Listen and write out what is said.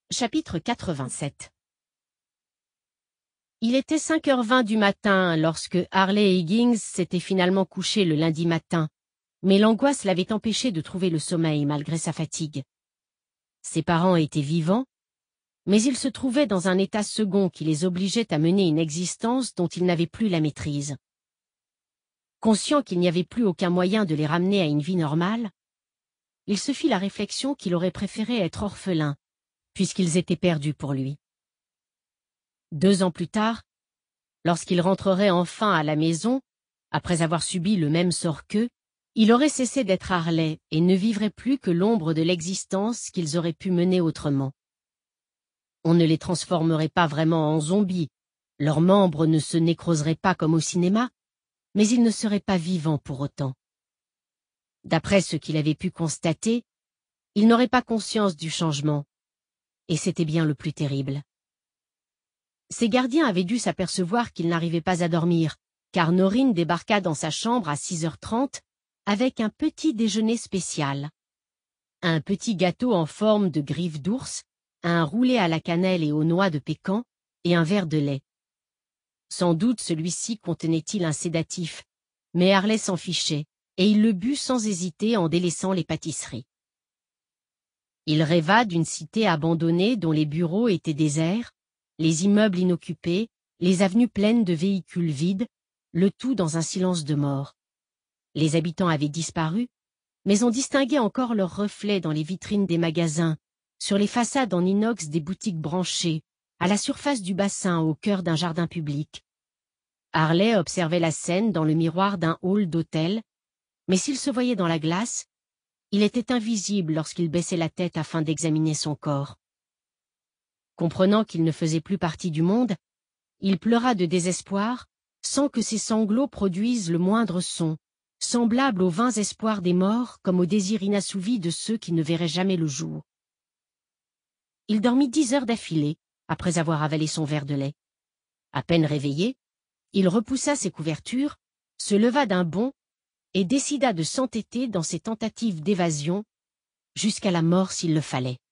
Chapitre 87. Il était 5h20 du matin lorsque Harley Higgins s'était finalement couché le lundi matin, mais l'angoisse l'avait empêché de trouver le sommeil malgré sa fatigue. Ses parents étaient vivants, mais ils se trouvaient dans un état second qui les obligeait à mener une existence dont ils n'avaient plus la maîtrise. Conscient qu'il n'y avait plus aucun moyen de les ramener à une vie normale, il se fit la réflexion qu'il aurait préféré être orphelin, puisqu'ils étaient perdus pour lui. 2 ans plus tard, lorsqu'il rentrerait enfin à la maison, après avoir subi le même sort qu'eux, il aurait cessé d'être Harley et ne vivrait plus que l'ombre de l'existence qu'ils auraient pu mener autrement. On ne les transformerait pas vraiment en zombies, leurs membres ne se nécroseraient pas comme au cinéma, mais ils ne seraient pas vivants pour autant. D'après ce qu'il avait pu constater, il n'aurait pas conscience du changement, et c'était bien le plus terrible. Ses gardiens avaient dû s'apercevoir qu'il n'arrivait pas à dormir, car Noreen débarqua dans sa chambre à 6h30 avec un petit déjeuner spécial. Un petit gâteau en forme de griffe d'ours, un roulé à la cannelle et aux noix de pécan, et un verre de lait. Sans doute celui-ci contenait-il un sédatif, mais Harley s'en fichait, et il le but sans hésiter en délaissant les pâtisseries. Il rêva d'une cité abandonnée dont les bureaux étaient déserts, les immeubles inoccupés, les avenues pleines de véhicules vides, le tout dans un silence de mort. Les habitants avaient disparu, mais on distinguait encore leurs reflets dans les vitrines des magasins, sur les façades en inox des boutiques branchées, à la surface du bassin au cœur d'un jardin public. Harley observait la scène dans le miroir d'un hall d'hôtel, mais s'il se voyait dans la glace, il était invisible lorsqu'il baissait la tête afin d'examiner son corps. Comprenant qu'il ne faisait plus partie du monde, il pleura de désespoir, sans que ses sanglots produisent le moindre son, semblable aux vains espoirs des morts comme aux désirs inassouvis de ceux qui ne verraient jamais le jour. Il dormit 10 heures d'affilée, après avoir avalé son verre de lait. À peine réveillé, il repoussa ses couvertures, se leva d'un bond et décida de s'entêter dans ses tentatives d'évasion, jusqu'à la mort s'il le fallait.